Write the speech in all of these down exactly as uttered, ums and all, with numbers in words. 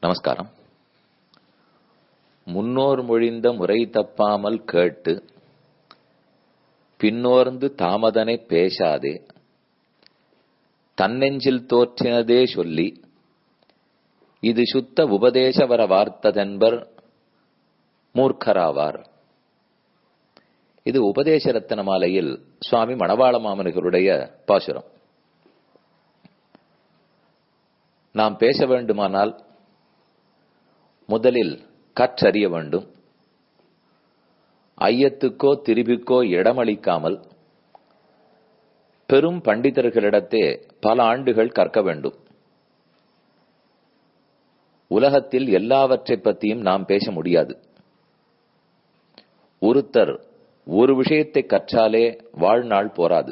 நமஸ்காரம். முன்னோர் மொழிந்த முறை தப்பாமல் கேட்டு பின்னோர்ந்து தாமதனை பேசாதே தன்னெஞ்சில் தோற்றினதே சொல்லி இது சுத்த உபதேச வர வார்த்ததென்பர் மூர்க்கராவார். இது உபதேச ரத்தன மாலையில் சுவாமி மணவாள மாமனிகளுடைய பாசுரம். நாம் பேச வேண்டுமானால் முதலில் கற்றறிய வேண்டும். ஐயத்துக்கோ திரிபிக்கோ இடமளிக்காமல் பெரும் பண்டிதர்களிடத்தே பல ஆண்டுகள் கற்க வேண்டும். உலகத்தில் எல்லாவற்றை பற்றியும் நாம் பேச முடியாது. ஒருத்தர் ஒரு விஷயத்தை கற்றாலே வாழ்நாள் போராது.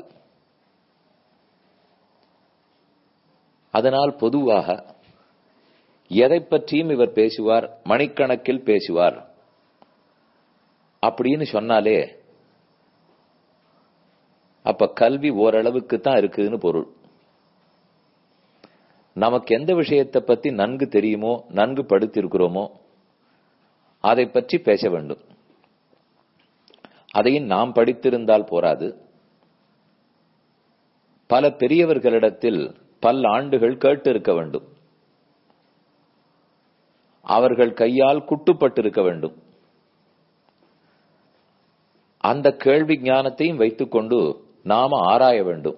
அதனால் பொதுவாக எதை பற்றியும் இவர் பேசுவார், மணிக்கணக்கில் பேசுவார் அப்படின்னு சொன்னாலே அப்ப கல்வி ஓரளவுக்கு தான் இருக்குன்னு பொருள். நமக்கு எந்த விஷயத்தை பத்தி நன்கு தெரியுமோ, நன்கு படித்திருக்கிறோமோ அதை பற்றி பேச வேண்டும். அதையும் நாம் படித்திருந்தால் போராது. பல பெரியவர்களிடத்தில் பல ஆண்டுகள் கேட்டு இருக்க வேண்டும். அவர்கள் கையால் குட்டுப்பட்டிருக்க வேண்டும். அந்த கேள்வி ஞானத்தையும் வைத்துக் கொண்டு நாம ஆராய வேண்டும்.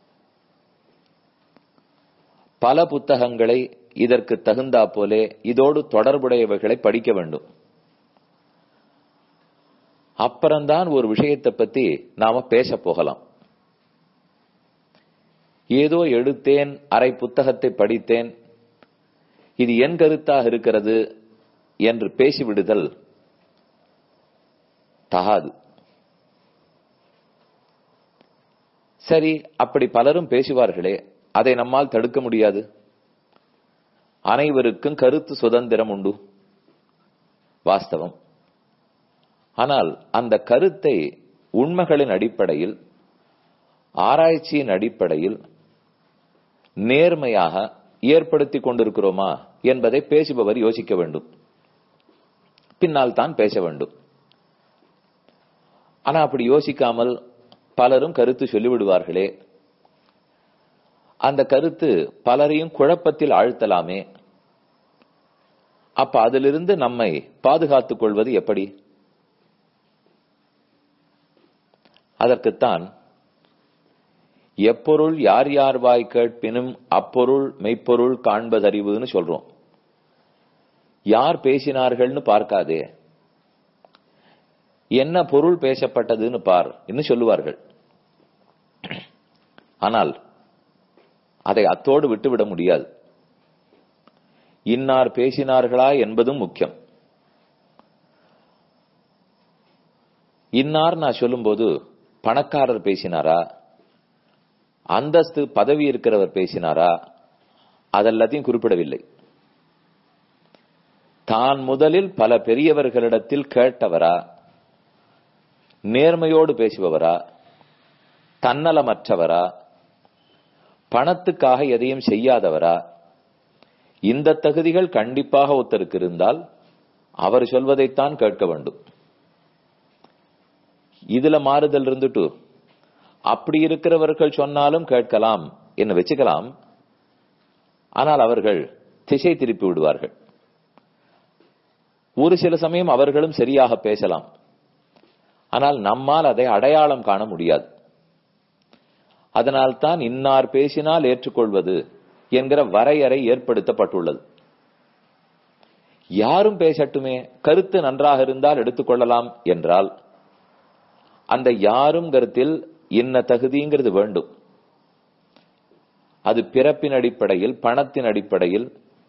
பல புத்தகங்களை இதற்கு தகுந்தா போலே இதோடு தொடர்புடையவைகளை படிக்க வேண்டும். அப்புறம்தான் ஒரு விஷயத்தை பத்தி நாம பேச போகலாம். ஏதோ எடுத்தேன், அரை புத்தகத்தை படித்தேன், இது என் கருத்தாக இருக்கிறது என்று பேசிவிடுதல் தகாது. சரி, அப்படி பலரும் பேசுவார்களே, அதை நம்மால் தடுக்க முடியாது. அனைவருக்கும் கருத்து சுதந்திரம் உண்டு, வாஸ்தவம். ஆனால் அந்த கருத்தை உண்மைகளின் அடிப்படையில், ஆராய்ச்சியின் அடிப்படையில் நேர்மையாக ஏற்படுத்தி கொண்டிருக்கிறோமா என்பதை பேசுபவர் யோசிக்க வேண்டும். பின்னால் தான் பேச வேண்டும். ஆனா அப்படி யோசிக்காமல் பலரும் கருத்து சொல்லிவிடுவார்களே, அந்த கருத்து பலரையும் குழப்பத்தில் ஆழ்த்தலாமே. அப்ப அதிலிருந்து நம்மை பாதுகாத்துக் கொள்வது எப்படி? அதற்குத்தான் எப்பொருள் யார் யார் வாய் கேட்பினும் அப்பொருள் மெய்ப்பொருள் காண்பதறிவுன்னு சொல்றோம். யார் பேசினார்கள்னு பார்க்காதே, என்ன பொருள் பேசப்பட்டதுன்னு பார் என்று சொல்லுவார்கள். ஆனால் அதை அத்தோடு விட்டுவிட முடியாது. இன்னார் பேசினார்களா என்பதும் முக்கியம். இன்னார் நான் சொல்லும் போது பணக்காரர் பேசினாரா, அந்தஸ்து பதவி இருக்கிறவர் பேசினாரா, அதெல்லாத்தையும் குறிப்பிடவில்லை. தான் முதலில் பல பெரியவர்களிடத்தில் கேட்டவரா, நேர்மையோடு பேசுபவரா, தன்னலமற்றவரா, பணத்துக்காக எதையும் செய்யாதவரா, இந்த தகுதிகள் கண்டிப்பாக ஒருத்தருக்கு இருந்தால் அவர் சொல்வதைத்தான் கேட்க வேண்டும். இதுல மாறுதல் இருந்துட்டு அப்படி இருக்கிறவர்கள் சொன்னாலும் கேட்கலாம் என்று வச்சுக்கலாம். ஆனால் அவர்கள் திசை திருப்பி விடுவார்கள். ஒரு சில சமயம் அவர்களும் சரியாக பேசலாம். ஆனால் நம்மால் அதை அடையாளம் காண முடியாது. அதனால்தான் இன்னார் பேசினால் ஏற்றுக்கொள்வது என்கிற வரையறை ஏற்படுத்தப்பட்டுள்ளது. யாரும் பேசட்டுமே, கருத்து நன்றாக இருந்தால் எடுத்துக்கொள்ளலாம் என்றால் அந்த யாரும் கருத்தில் என்ன தகுதிங்கிறது வேண்டும். அது பிறப்பின் அடிப்படையில், பணத்தின் அடிப்படையில்,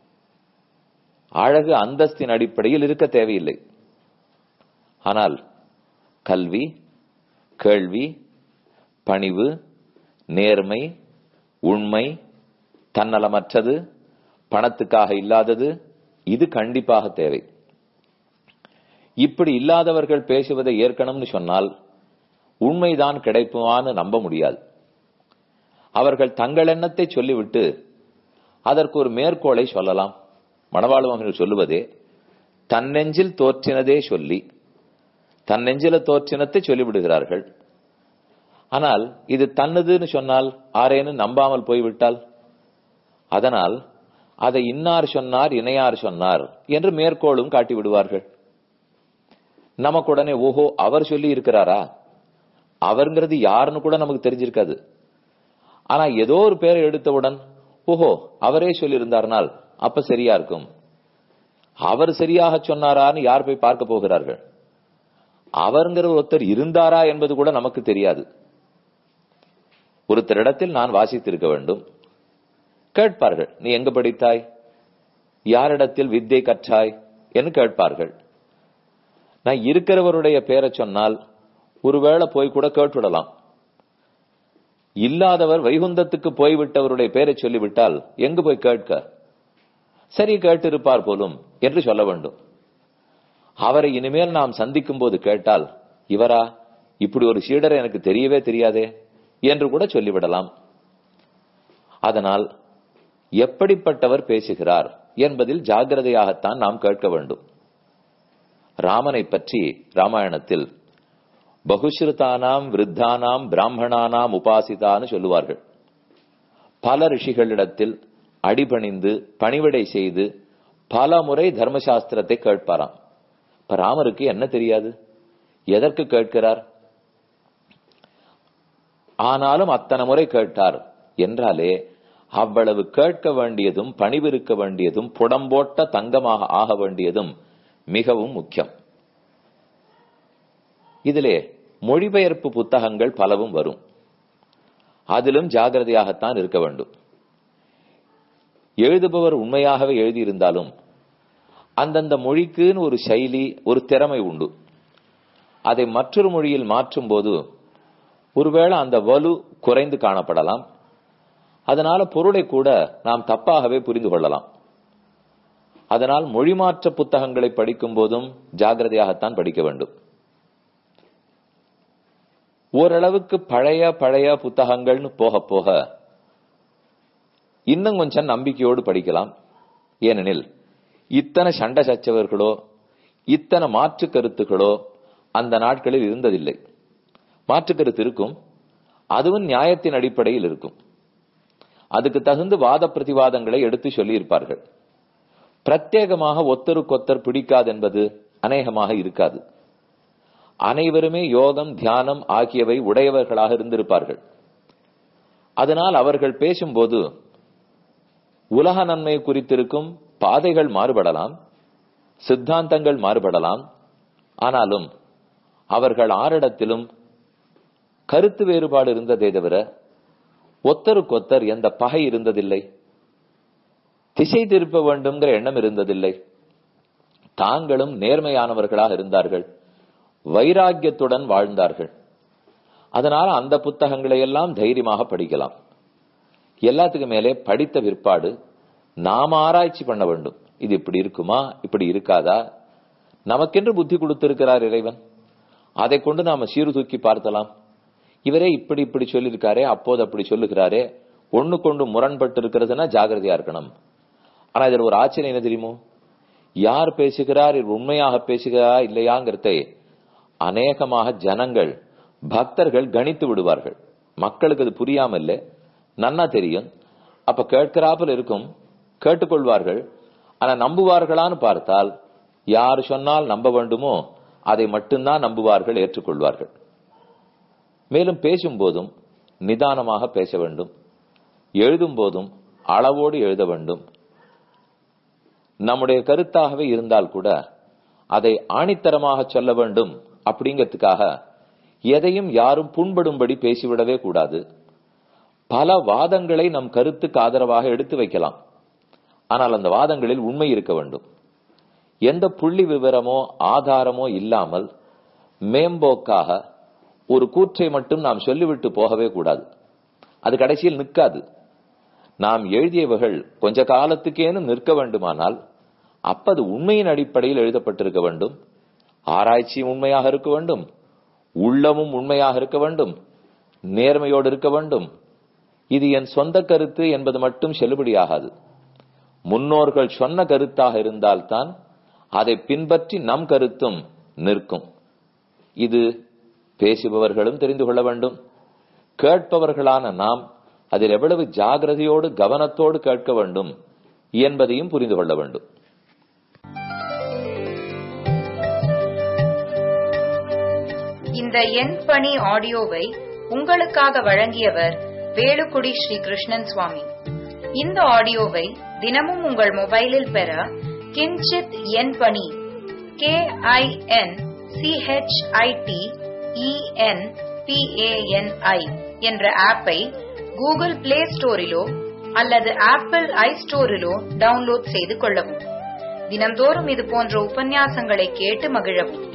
அழகு அந்தஸ்தின் அடிப்படையில் இருக்க தேவையில்லை. ஆனால் கல்வி, கேள்வி, பணிவு, நேர்மை, உண்மை, தன்னலமற்றது, பணத்துக்காக இல்லாதது, இது கண்டிப்பாக தேவை. இப்படி இல்லாதவர்கள் பேசுவதை ஏற்கனம்னு சொன்னால் உண்மைதான் கிடைப்புமான்னு நம்ப முடியாது. அவர்கள் தங்கள் எண்ணத்தை சொல்லிவிட்டு அதற்கு ஒரு மேற்கோளை சொல்லலாம். மணவாள மாமுனிகள் சொல்லுவதே தன்னெஞ்சில் தோற்றினதே சொல்லி தன் நெஞ்சில தோற்றினத்தை சொல்லிவிடுகிறார்கள். ஆனால் இது தன்னதுன்னு சொன்னால் ஆரேன்னு நம்பாமல் போய்விட்டால், அதனால் அதை இன்னார் சொன்னார் இணையார் சொன்னார் என்று மேற்கோளும் காட்டி விடுவார்கள். நமக்கு உடனே ஓஹோ அவர் சொல்லி இருக்கிறாரா, அவர்ங்கிறது யாருன்னு கூட நமக்கு தெரிஞ்சிருக்காது. ஆனா ஏதோ ஒரு பேரை எடுத்தவுடன் ஓஹோ அவரே சொல்லி இருந்தார்னால் அப்ப சரியா இருக்கும், அவர் சரியாக சொன்னாரான்னு யார் போய் பார்க்க போகிறார்கள்? அவருங்கிற ஒருத்தர் இருந்தாரா என்பது கூட நமக்கு தெரியாது. ஒருத்தரிடத்தில் நான் வாசித்திருக்க வேண்டும், கேட்பார்கள், நீ எங்க படித்தாய், யாரிடத்தில் வித்தை கற்றாய் என்று கேட்பார்கள். நான் இருக்கிறவருடைய பேரை சொன்னால் ஒருவேளை போய் கூட கேட்டுவிடலாம். இல்லாதவர் வைகுந்தத்துக்கு போய்விட்டவருடைய பேரை சொல்லிவிட்டால் எங்கு போய் கேட்க, சரி கேட்டிருப்பார் போலும் என்று சொல்ல வேண்டும். அவரை இனிமேல் நாம் சந்திக்கும் போது கேட்டால், இவரா, இப்படி ஒரு சீடரை எனக்கு தெரியவே தெரியாதே என்று கூட சொல்லிவிடலாம். அதனால் எப்படிப்பட்டவர் பேசுகிறார் என்பதில் ஜாகிரதையாகத்தான் நாம் கேட்க வேண்டும். ராமனை பற்றி ராமாயணத்தில் பகுஸ்ருதானாம் விருத்தானாம் பிராமணானாம் உபாசிதான்னு சொல்லுவார்கள். பல ரிஷிகளிடத்தில் அடிபணிந்து பணிவிடை செய்து பல முறை தர்மசாஸ்திரத்தை கேட்பாராம். இப்ப ராமருக்கு என்ன தெரியாது, எதற்கு கேட்கிறார்? ஆனாலும் அத்தனை முறை கேட்டார் என்றாலே அவ்வளவு கேட்க வேண்டியதும் பணிவிருக்க வேண்டியதும் புடம்போட்ட தங்கமாக ஆக வேண்டியதும் மிகவும் முக்கியம். இதிலே மொழிபெயர்ப்பு புத்தகங்கள் பலவும் வரும், அதிலும் ஜாகிரதையாகத்தான் இருக்க வேண்டும். எழுதுபவர் உண்மையாகவே எழுதியிருந்தாலும் அந்தந்த மொழிக்குன்னு ஒரு சைலி, ஒரு திறமை உண்டு. அதை மற்றொரு மொழியில் மாற்றும் போது ஒருவேளை அந்த வலு குறைந்து காணப்படலாம். அதனால பொருளை கூட நாம் தப்பாகவே புரிந்து கொள்ளலாம். அதனால் மொழி மாற்ற புத்தகங்களை படிக்கும் போதும் ஜாகிரதையாகத்தான் படிக்க வேண்டும். ஓரளவுக்கு பழைய பழைய புத்தகங்கள்னு போக போக இன்னும் கொஞ்சம் நம்பிக்கையோடு படிக்கலாம். ஏனெனில் இத்தனை சண்டை சச்சவர்களோ இத்தனை மாற்று கருத்துக்களோ அந்த நாட்களில் இருந்ததில்லை. மாற்று கருத்து இருக்கும், அதுவும் நியாயத்தின் அடிப்படையில் இருக்கும். அதுக்கு தகுந்த வாத பிரதிவாதங்களை எடுத்து சொல்லி இருப்பார்கள். பிரத்யேகமாக ஒத்தருக்கொத்தர் பிடிக்காது என்பது அநேகமாக இருக்காது. அனைவருமே யோகம் தியானம் ஆகியவை உடையவர்களாக இருந்திருப்பார்கள். அதனால் அவர்கள் பேசும்போது உலக நன்மை குறித்திருக்கும் பாதைகள் மாறுபடலாம், சித்தாந்தங்கள் மாறுபடலாம். ஆனாலும் அவர்கள் ஆரிடத்திலும் கருத்து வேறுபாடு இருந்ததே தவிர ஒத்தருக்கொத்தர் எந்த பகை இருந்ததில்லை, திசை திருப்ப வேண்டும்ங்கிற எண்ணம் இருந்ததில்லை. தாங்களும் நேர்மையானவர்களாக இருந்தார்கள், வைராக்கியத்துடன் வாழ்ந்தார்கள். அதனால அந்த புத்தகங்களை எல்லாம் தைரியமாக படிக்கலாம். எல்லாத்துக்கு மேலே படித்த பிற்பாடு நாம் ஆராய்ச்சி பண்ண வேண்டும். இது இப்படி இருக்குமா, இப்படி இருக்காதா? நமக்கென்று புத்தி கொடுத்திருக்கிறார் இறைவன், அதை கொண்டு நாம சீர்தூக்கி பார்த்தலாம். இவரே இப்படி இப்படி சொல்லியிருக்காரே, அப்போது அப்படி சொல்லுகிறாரே, ஒண்ணு கொண்டு முரண்பட்டு இருக்கிறதுனா ஜாகிரதையா இருக்கணும். ஆனா இதுல ஒரு ஆச்சரியம் என்ன தெரியுமோ, யார் பேசுகிறார், உண்மையாக பேசுகிறா இல்லையாங்கிறதை அநேகமாக ஜனங்கள் பக்தர்கள் கணித்து விடுவார்கள். மக்களுக்கு அது புரியாம இல்லை, நன்னா தெரியும். அப்ப கேட்கிறாப்புல இருக்கும், கேட்டுக்கொள்வார்கள். ஆனா நம்புவார்களான்னு பார்த்தால் யார் சொன்னால் நம்ப வேண்டுமோ அதை மட்டும்தான் நம்புவார்கள், ஏற்றுக்கொள்வார்கள். மேலும் பேசும் போதும் நிதானமாக பேச வேண்டும், எழுதும் போதும் அளவோடு எழுத வேண்டும். நம்முடைய கருத்தாகவே இருந்தால் கூட அதை ஆணித்தரமாக சொல்ல வேண்டும். அப்படிங்கிறதுக்காக எதையும் யாரும் புண்படும்படி பேசிவிடவே கூடாது. பல வாதங்களை நம் கருத்துக்கு ஆதரவாக எடுத்து வைக்கலாம், ஆனால் அந்த வாதங்களில் உண்மை இருக்க வேண்டும். எந்த புள்ளி விவரமோ ஆதாரமோ இல்லாமல் மேம்போக்காக ஒரு கூற்றை மட்டும் நாம் சொல்லிவிட்டு போகவே கூடாது. அது கடைசியில் நிற்காது. நாம் எழுதியவர்கள் கொஞ்ச காலத்துக்கேனும் நிற்க வேண்டுமானால் அப்ப அது உண்மையின் அடிப்படையில் எழுதப்பட்டிருக்க வேண்டும். ஆராய்ச்சியும் உண்மையாக இருக்க வேண்டும், உள்ளமும் உண்மையாக இருக்க வேண்டும், நேர்மையோடு இருக்க வேண்டும். இது என் சொந்த கருத்து என்பது மட்டும் செல்லுபடியாகாது. முன்னோர்கள் சொன்ன கருத்தாக இருந்தால்தான் அதை பின்பற்றி நம் கருத்தும் நிற்கும். இது பேசுபவர்களும் தெரிந்து கொள்ள வேண்டும். கேட்பவர்களான நாம் அதில் எவ்வளவு ஜாகிரதையோடு கவனத்தோடு கேட்க வேண்டும் என்பதையும் புரிந்து கொள்ள வேண்டும். இந்த என் பணி ஆடியோவை உங்களுக்காக வழங்கியவர் வேலுக்குடி ஸ்ரீ கிருஷ்ணன் சுவாமி. இந்த ஆடியோவை தினமும் உங்கள் மொபைலில் பெற கிஞ்சித் என் பணி கே ஐ என் சிஹெச்ஐடி இஎன் பிஏஎன்ஐ என்ற ஆப்பை கூகுள் பிளே ஸ்டோரிலோ அல்லது ஆப்பிள் ஐ ஸ்டோரிலோ டவுன்லோட் செய்து கொள்ளவும். தினம்தோறும் இது போன்ற உபன்யாசங்களை கேட்டு மகிழவும்.